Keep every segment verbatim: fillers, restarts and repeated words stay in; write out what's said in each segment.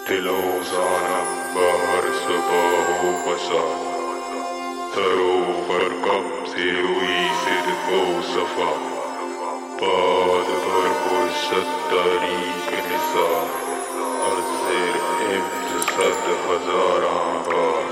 दिलोज़ाना बाहर सुबह बसा सरोवर कम से हुई सिद्को सफा बाद पर फुर्सत तारीख निसार अज़र इम्ज़ सद हज़ारां बार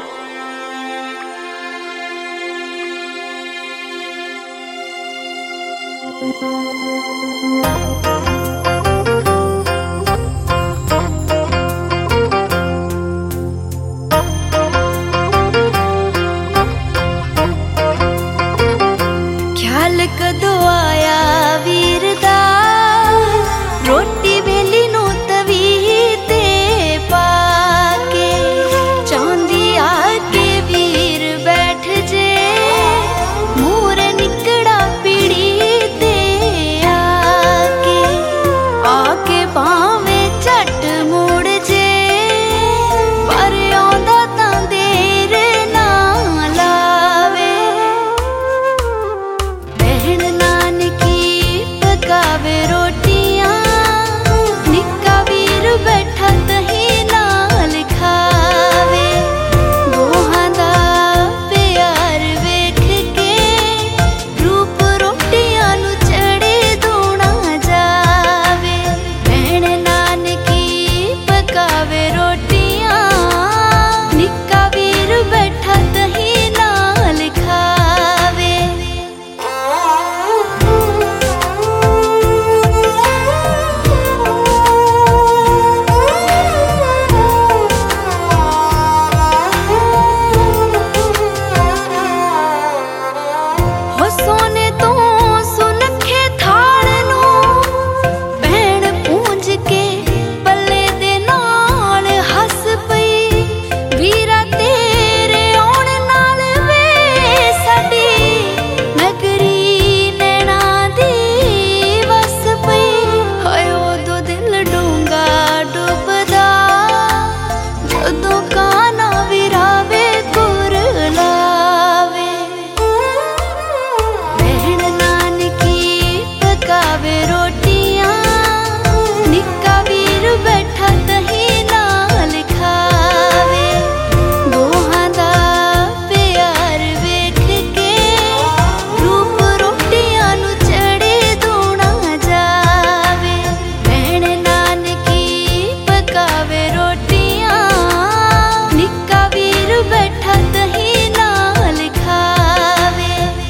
कदों आया वीर दा रोटी बेली नू तवी ते पाके चांदी आके वीर बैठ जे मूरे निकड़ा पीड़ी ते आके आके पावे झट मुड़ जे पर आंदा तां देर ना लावे पकावे रोटियां निक्का वीर बैठा तही नाल खावे दोहां दा प्यार वेख के रूप रोटियां नू चढ़े दोना जावे भैण नानकी पकावे रोटियां निक्का वीर बैठा तही नाल खावे सोने तो सुनखे थाल नू भैण पूंज के पल्ले दे नाल हस पई वीरा तेरे आउण नाल वे साडी नगरी नैना दी वस पई हाय उदों दिल डूंगा डुबदा जदों काना विरावे कुरलावे पकावे रोटियां निक्का वीर बैठा तही नाल खावे दोहां दा प्यार वेख के रूप रोटियां नू चढ़े दोना जावे भैण नानकी पकावे रोटियां निक्का वीर बैठा तही नाल खावे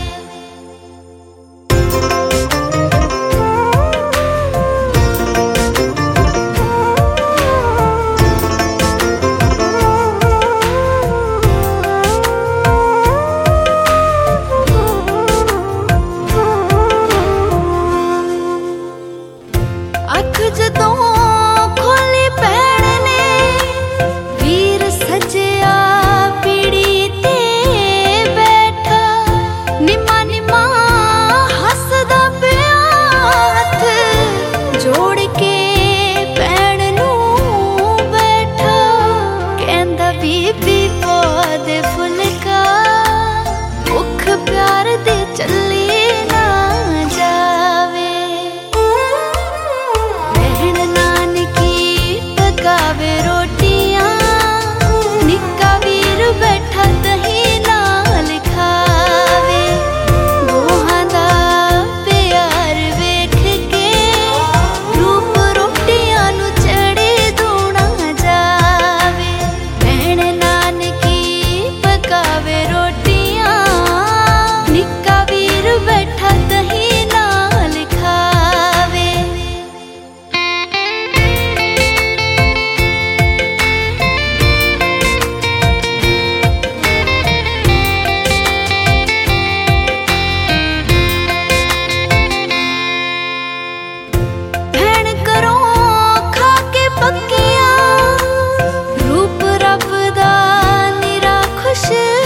अख जदों खोली भैण ने वीर सजया पीड़ी ते बैठा निम्मा निम्मा हसदा पिया हथ जोड़ के भैण नू बैठा कहंदा बीबी पा दे फुलका भुख प्यार दे चली ना जावे पकावे रोटियां निक्का वीर बैठा तही नाल खावे दोहां दा प्यार वेख के रूप रोटियां नू चढ़े दोना जावे भैण नानकी पकावे रोटियां निक्का वीर बैठा तही नाल खावे रूप रब दा निरा खुश